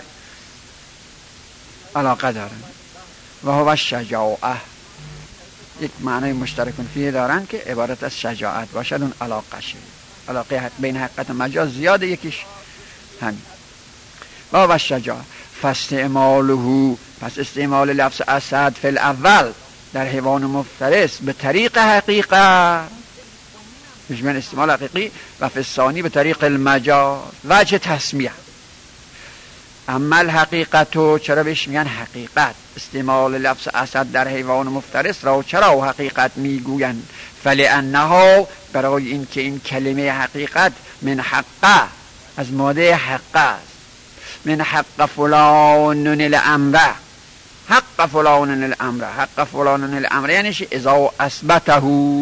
علاقه دارن. و هو الشجاعه، یک معنی مشترک فیه دارن که عبارت از شجاعت باشد، اون علاقه شه. علاقه بین حقیقت و مجاز زیاده، یکیش همین. و هو الشجاعه فاستعماله، پس استعمال لفظ اسد فی الاول در حیوان مفترس به طریق حقیقه، من استعمال حقیقی، و فی الثانی به طریق المجاز، وجه تسمیه. اما الحقیقتو، چرا بهش میگن حقیقت؟ استعمال لفظ اسد در حیوان مفترس را چرا حقیقت میگوین؟ فلانها، برای این که این کلمه حقیقت من حقه، از ماده حقه است. من حق فلان الامر، حق فلان الامر، حق فلان الامر یعنی چی؟ اذا اثبته.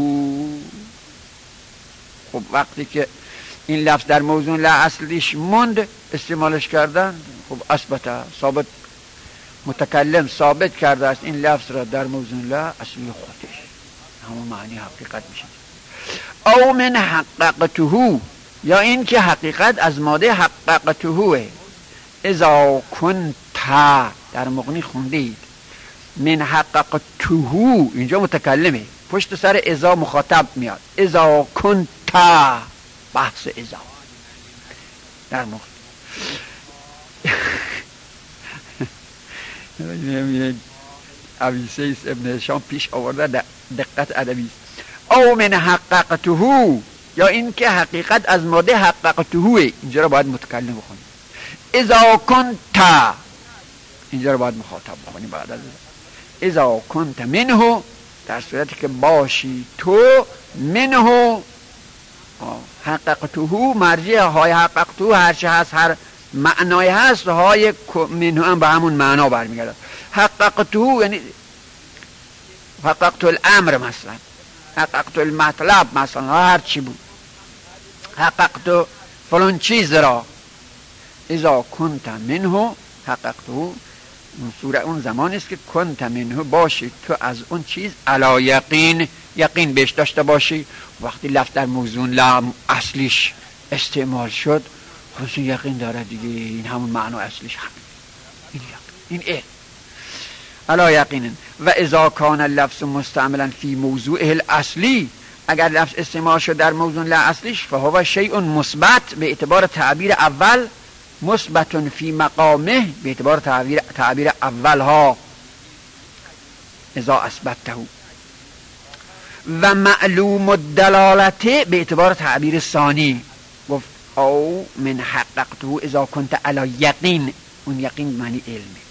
خب وقتی که این لفظ در موضوع لا اصلیش موند، استعمالش کردن، خب اثبته، ثابت، متکلم ثابت کرده است این لفظ را در موضوع لا اصلی خودش، همون معنی حقیقت میشه. او من حققته، یا این که حقیقت از ماده حققته. اذا کنت، در مغنی خوندید من حققته، اینجا متکلمه، پشت سر اذا مخاطب میاد. اذا کنت، بحث اذا در مغنی. ابی ابن هشام پیش آورده، دقت ادبی است. او من حققته، یا این که حقیقت از ماده حققتهوه، اینجا رو باید متکلم بخونیم. اذا کنت، اینجا رو باید مخاطب بخونیم بعد از اذا کنت منه، در صورتی که باشی تو منه. حققتهو مرجع های حققتهو هر چه هست، هر معنای هست، های منه هم به همون معنا برمیگرده. حققتهو یعنی حققت الامر، مثلا حققت المطلب، مثلا هر چی بود، حققت فلان چیز را. اذا کنت منه حققتهو، اون زمان است که کنت منه باشی تو از اون چیز علی یقین، یقین بهش داشته باشی. وقتی لفظ در موزون لا اصلیش استعمال شد، خودش یقین داره دیگه، این همون معنا اصلیش همین، این یقین، این علی یقین. و اذا کان اللفظ مستعملا فی موضوعه الاصلی، اگر لفظ استعمال شد در موضوع لا اصلیش، فهو شیء مثبت به اعتبار تعبیر اول، مثبت فی مقامه به اعتبار تعبیر اول ها اذا اثبته، و معلوم الدلالت به اعتبار تعبیر ثانی. گفت او من حققته اذا کنت علی یقین، اون یقین معنی علمه.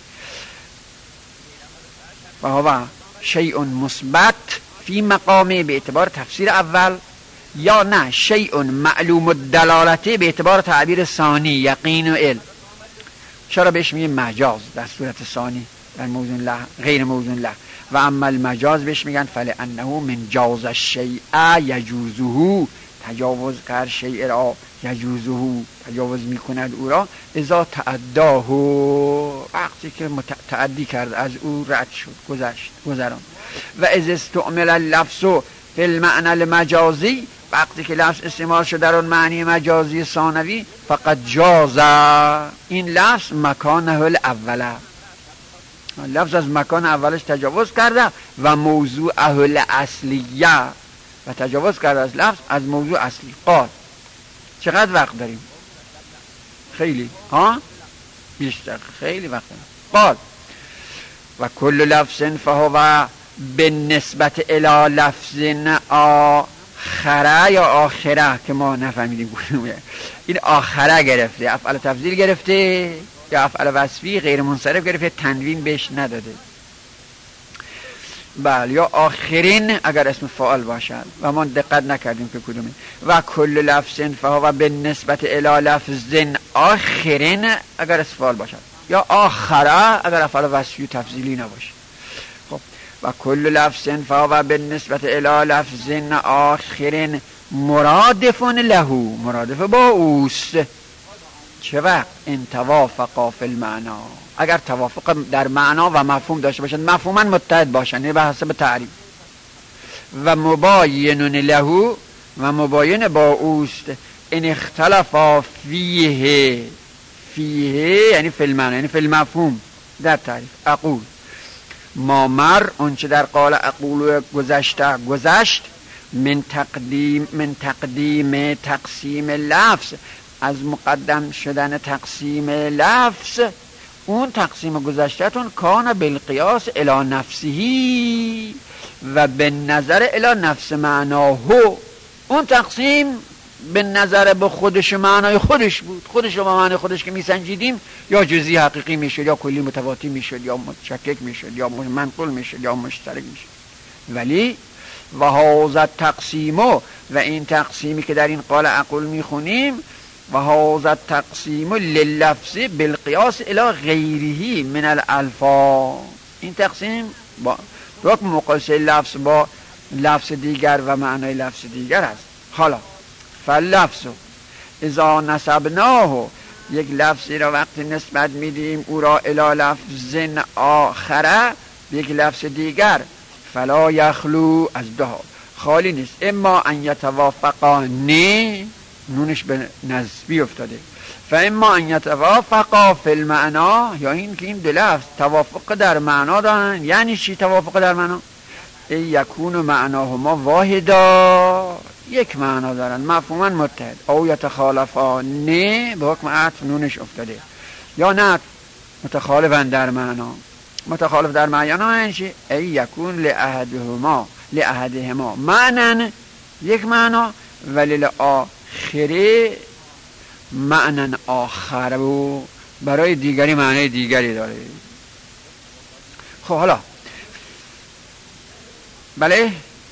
و هو شیء مثبت فی مقامه به اعتبار تفسیر اول، یا نه شیء معلوم الدلالت به اعتبار تعبیر ثانی، یقین و علم. چرا بهش میگه مجاز در صورت ثانی، در موزون له، غیر موزون له. و اما المجاز بهش میگن فلانه من جاز الشیء یجوزه، تجاوز کرد شیء را، یجوزه تجاوز میکند او را، اذا تعداه، وقتی که تعدی کرد از او رد شد، گذران. و اذا استعمل اللفظ فی المعنى المجازی، وقتی که لفظ استعمال شد در اون معنی مجازی ثانوی، فقط جاز، این لفظ مکانه الاوله، لفظ از مکان اولش تجاوز کرده، و موضوع اهل اصلیه، و تجاوز کرده از لفظ از موضوع اصلی. قال، چقدر وقت داریم؟ خیلی بیشتر، خیلی وقت داریم. قال و کل لفظ فهو بالنسبت الى لفظ آخره یا آخره، که ما نفهمیدیم این آخره گرفته، افعال تفضیل گرفته یا افعال وصفی غیر منصرف گرفته، تنوین بهش نداده. بله، یا آخرین اگر اسم فاعل باشد، و ما دقت نکردیم که کدومه. و کل لفظ فهو بالنسبت الی لفظ آخرین اگر اسم فاعل باشد، یا آخره اگر افعال وصفی و تفضیلی نباشه. خب، و کل لفظ فهو بالنسبت الی لفظ آخرین مرادف له، مرادف با اوست. چه وقت؟ ان توافقا فی المعنی، اگر توافق در معنا و مفهوم داشته باشند، مفهوما متحد باشند به حسب تعریف. و مباین له، و مباین با اوست. ان اختلفا فیه، فیه یعنی فی المعنی، یعنی فی المفهوم در تعریف. اقول ما مر، اونچه در قال اقول گذشت، من تقدیم تقسیم لفظ، از مقدم شدن تقسیم لفظ، اون تقسیم گذشته‌تون کان بالقیاس الی نفسهی و به نظر الی نفس معناه، اون تقسیم به نظر به خودش معنای خودش بود، خودش رو با معنای خودش که میسنجیدیم، یا جزئی حقیقی میشد، یا کلی متواتی میشد، یا متشکک میشد، یا منقول میشد، یا مشترک میشد. ولی و هذا التقسیم، و این تقسیمی که در این قال اقول میخونیم، و هذا التقسیم لللفظ بالقیاس الی غیره من الالفاظ، این تقسیم با حکم مقایسه لفظ با لفظ دیگر و معنای لفظ دیگر است. حالا فاللفظ اذا نسبناه، یک لفظی را وقتی نسبت میدیم او را الی لفظ آخره، یک لفظ دیگر، فلا یخلو از دو حال، خالی نیست. اما ان یتوافقا، نه نونش به نسبی افتاده، فاما ان یتوافقا فی المعنا، یا این که این دو لفظ توافق در معنا دارن. یعنی چی توافق در معنا؟ ای یکون معناهما واحدا، یک معنا دارن، مفهوما متحد. او یتخالفا، نه به حکم عطف نونش افتاده، یا نه متخالفن در معنا. متخالف در معنا یعنی چی؟ ای یکون لأحدهما معنن، یک معنا، وللآخره معنی آخر و برای دیگری معنی دیگری داره. خب حالا بله،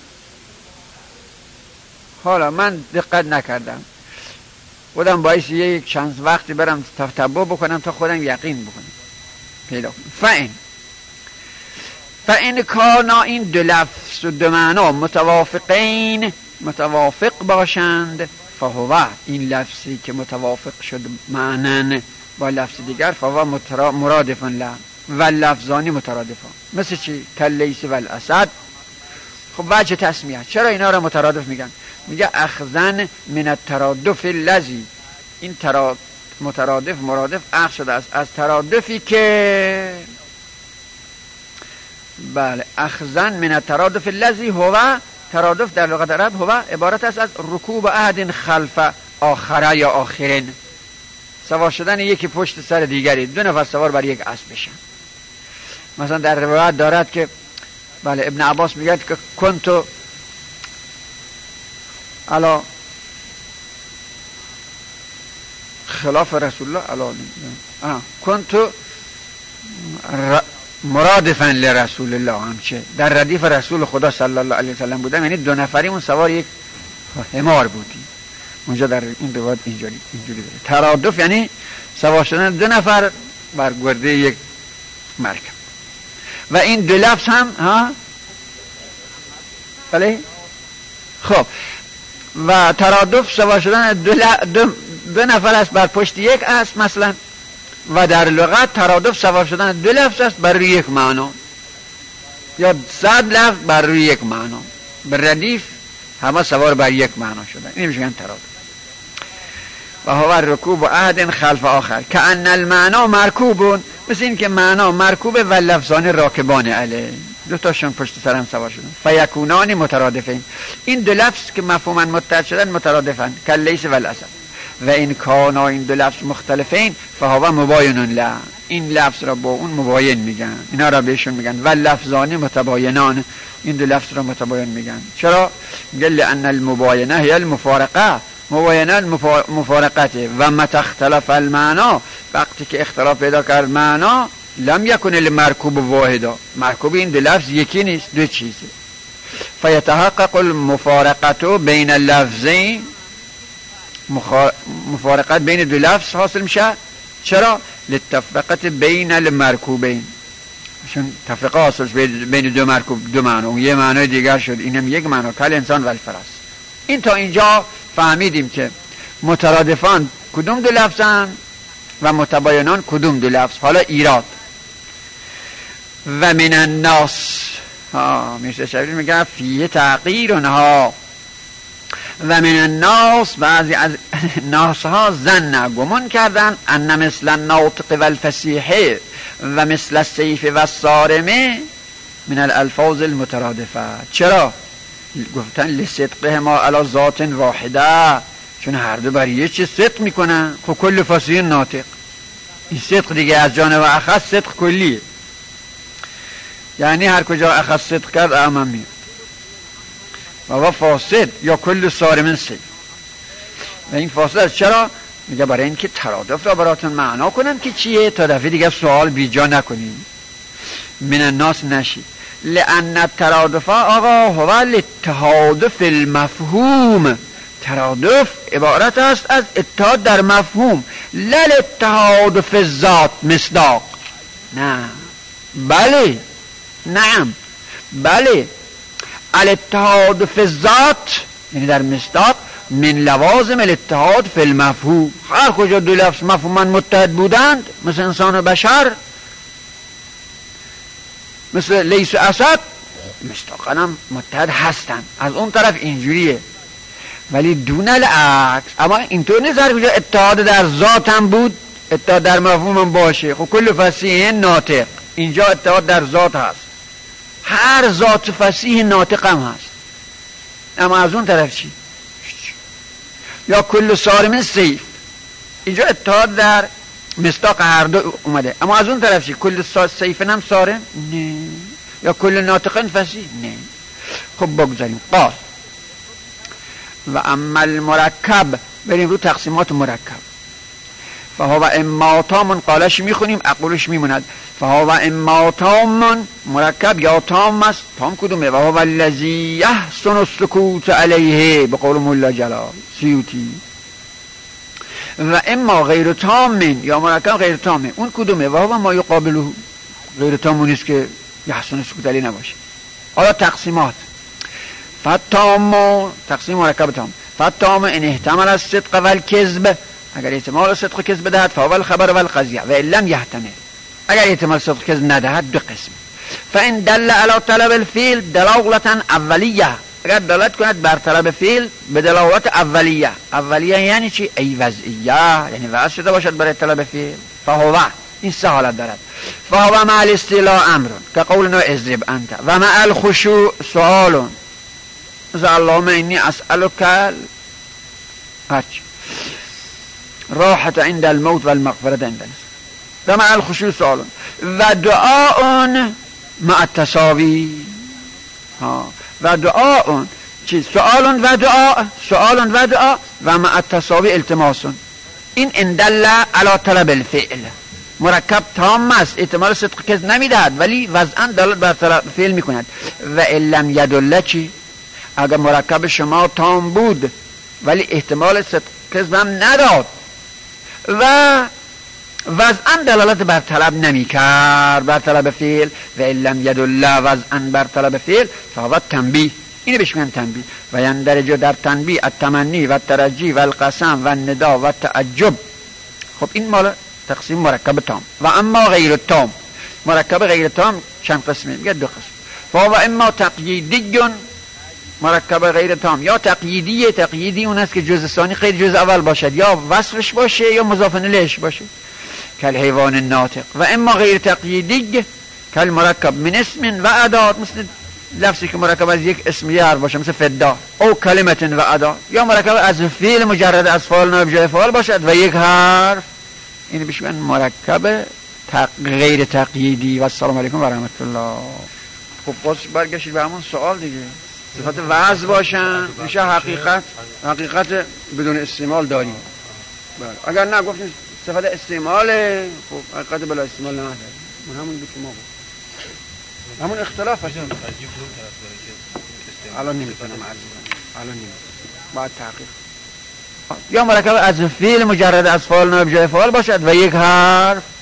حالا من دقت نکردم، خودم باعث یک چند وقتی برم تتبع بکنم تا خودم یقین بکنم پیدا کنم. فإن کانا، این دو لفظ و دو معنا متوافقین، متوافق باشند، فهو، این لفظی که متوافق شد معنن با لفظ دیگر، فهو مرادفن له و لفظانی مترادفان. مثل چی؟ کلیس و الاسد. خب وجه تسمیه، چرا اینا را مترادف میگن؟ میگه اخذن من الترادف الذی، این مترادف مرادف اخذ شده است از ترادفی که، بله، اخذن من الترادف الذی هو، ترادف در لغت عرب هو عبارت است از رکوب احد خلف آخره یا آخرین، سوار شدن یکی پشت سر دیگری، دو نفر سوار بر یک اسب بشن. مثلا در روایت دارد که بله ابن عباس میگه که کنتو علا خلاف رسول الله، علا کنتو مرادفن لرسول الله، همچه در ردیف رسول خدا صلی الله علیه وسلم بودم، یعنی دو نفریمون سوار یک حمار بودیم. اونجا در این روایت اینجوری داره. ترادف یعنی سوار شدن دو نفر بر گرده یک مرکب. و این دو لفظ هم بله، خب، و ترادف سوار شدن دو نفر است بر پشت یک است مثلا، و در لغت ترادف سوار شدن دو لفظ است بر روی یک معنا، یا 100 لفظ بر روی یک معنا، بر ردیف همه سوار بر یک معنا شدن، این میشن ترادف. و هو رکوب احد خلف آخر که ان المعنا مرکوبون، مثل این که معنا مرکوب و لفظان راکبان علیه، دو تاشون پشت سرم سوار شدن. فیکونان مترادفین، این دو لفظ که مفهوما متحد شدن مترادفن، کلیس و الاسد. و این کانا، این دو لفظ مختلفین، فهو مباینون له، این لفظ را با اون مباین میگن، اینا را بهشون میگن. و لفظان متباینان، این دو لفظ را متباین میگن. چرا؟ میگه لان المباینه هی المفارقه، مباینه مفارقته. و متى اختلف المعنا، وقتی که اختلاف پیدا کرد معنا، لم یکن المرکوب واحدا، مرکوب این دو لفظ یکی نیست، دو چیزه. فیتحقق المفارقه بین اللفظین، مفارقت بین دو لفظ حاصل میشه. چرا؟ للتفرقه بین المرکوبین، چون تفرقه حاصل بین دو مرکوب، دو معنا، اون یه معنای دیگر شد، اینم یک معنا، کل انسان و الفرس. این تا اینجا فهمیدیم که مترادفان کدوم دو لفظن و متباینان کدوم دو لفظ. حالا ایراد. و من الناس، میشه شبیه میگه فیه تغییرها. و من الناس، بعضی از ناس ها ظن، گمان کردن، ان مثل الناطق و الفصیح و مثل السیف و الصارمه من الالفاظ المترادفه. چرا؟ گفتن لصدقه ما علی ذات واحده، چون هر دو بر یه چیز صدق میکنن. خب کل فصیح ناطق، این صدق دیگه از جانب اخص صدق کلیه، یعنی هر کجا اخص صدق کرد اعمم میاد. و فاسد یا کل صارم سیف، و این فاسد چرا؟ میگه برای اینکه ترادف را براتون معنا کنم که چیه، تا دفعه دیگه سوال بیجا نکنیم، من الناس نشید. لأن الترادف آقا هو الاتحاد فی المفهوم، ترادف عبارت است از اتحاد در مفهوم، لا الاتحاد فی الذات مصداق. نه، بله، نعم، بله، الاتحاد فی الذات یعنی در مصداق، من لوازم الاتحاد فی المفهوم. هر کجا دو لفظ مفهوما متحد بودند، مثل انسان و بشر، مثل لیس و اسد، مصداقا هم متحد هستند. از اون طرف اینجوریه، ولی دون العکس. اما اینطور نیست هر کجا اتحاد در ذات هم بود اتحاد در مفهوم هم باشه. خب کل فصیح ناطق، اینجا اتحاد در ذات هست، هر ذات فصیح ناطق هم هست. اما از اون طرف چی؟ یا کل صارم سیف، اینجا اتحاد در مصداق هر دو اومده. اما از اون طرف چی؟ کل سیف هم صارم؟ نه. یا کل ناطق فصیح؟ نه. خب بگذاریم. قال و اما المرکب، بریم رو تقسیمات مرکب. فهو اما تام، قالش میخونیم اقولش میموند. فهو اما تام، مرکب یا تام است. تام کدومه؟ و هو الذی یحسن السکوت علیه، به قول مولا جلال سیوطی. و اما غیر تام، یا مرکب غیر تامه، اون کدومه؟ و هو ما یقابله، غیر تام نیست که یحسن السکوت علیه نباشه. حالا تقسیمات. فتام، تقسیم مرکب تام. فتام ان احتمل الصدق والکذب، اگر احتمال صدق و کذب دهد فهو الخبر والقضیه، و ان لم یحتمل، اگر احتمال صدق و کذب ندهد دو قسم. فان دل علی طلب الفعل دلالتا اولیه، اگر دلالت کند بر طلب فعل به دلالت اولیه. اولیه یعنی چی؟ ای وضعیه، یعنی وضع شده باشد برای طلب فعل. فهو، این سه حالت دارد. فهو مع الاستیلاء امر که قولنا اضرب انت، و مع الخشوع سؤال اللهم انی اسألک راحت عند الموت والمغفرة عند الناس. و مع الخشوع سؤال و دعاء مع التساوی. و دعاء چیز؟ سؤال و دعاء، سؤال و دعاء و مع التساوی التماس. این اندل علی طلب الفعل. مرکب تام است، احتمال صدق کذب نمیدهد ولی وضعا دلالت بر طلب فعل میکند. و ان لم یدل چی؟ اگر مرکب شما تام بود ولی احتمال صدق کذب هم نداد و وضعا دلالت بر طلب نمی کرد، بر طلب فعل. و ان لم یدل وضعا بر طلب فعل فهو تنبیه، اینو بهش میگن تنبیه. و یندرج در تنبیه التمنی و الترجی و القسم و الندا و التعجب. خب این مال تقسیم مرکب تام. و اما غیر تام، مرکب غیر تام چند قسمه؟ میگه دو قسم. فهو اما تقییدی، مرکب غیر تام یا تقییدی. تقییدی اون است که جزء ثانی غیر جزء اول باشد، یا وصفش باشه یا مضاف الیهش باشه، کل حیوان الناطق. و اما غیر تقییدی کل مرکب من اسم و ادات، مثل لفظی که مرکب از یک اسم یه حرف باشه، مثل فدا او کلمت و ادات، یا مرکب از فعل مجرد از فاعل نائب جای فاعل باشد و یک حرف. این بهش میگن مرکب غیر تقییدی. و السلام علیکم و رحمت الله. خب باز برگشید به همون سوال دیگه. صفت وضع باشن میشه حقیقت، حقیقت بدون استعمال داریم. اگر نه گفتیم صفت استعماله، خب حقیقت بلا استعمال نداره. من همون بود که ما بود، همون اختلاف هست. الان نمیتونم عرض کنم، الان نمیتونم، باید تحقیق. یا مرکب از فعل مجرد از فاعل نائب جای فاعل باشد و یک حرف